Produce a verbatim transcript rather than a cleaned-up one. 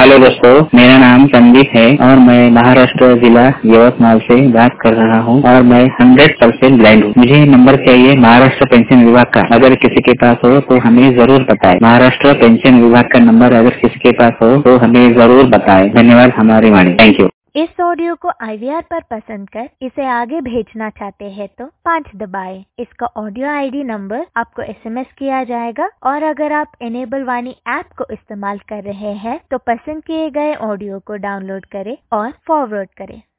Hello दोस्तों, मेरा नाम संदीप है और मैं महाराष्ट्र जिला यवतमाल से बात कर रहा हूँ और मैं हंड्रेड परसेंट ब्लाइंड हूँ। मुझे नंबर चाहिए महाराष्ट्र पेंशन विभाग का। अगर किसी के पास हो तो हमें जरूर बताएं। महाराष्ट्र पेंशन विभाग का नंबर अगर किसी के पास हो तो हमें जरूर बताएं। धन्यवाद हमारी वाणी। Thank you. इस ऑडियो को आईवीआर पर पसंद कर इसे आगे भेजना चाहते हैं तो पाँच दबाएं। इसका ऑडियो आईडी नंबर आपको एसएमएस किया जाएगा और अगर आप इनेबल वाणी ऐप को इस्तेमाल कर रहे हैं तो पसंद किए गए ऑडियो को डाउनलोड करें और फॉरवर्ड करें।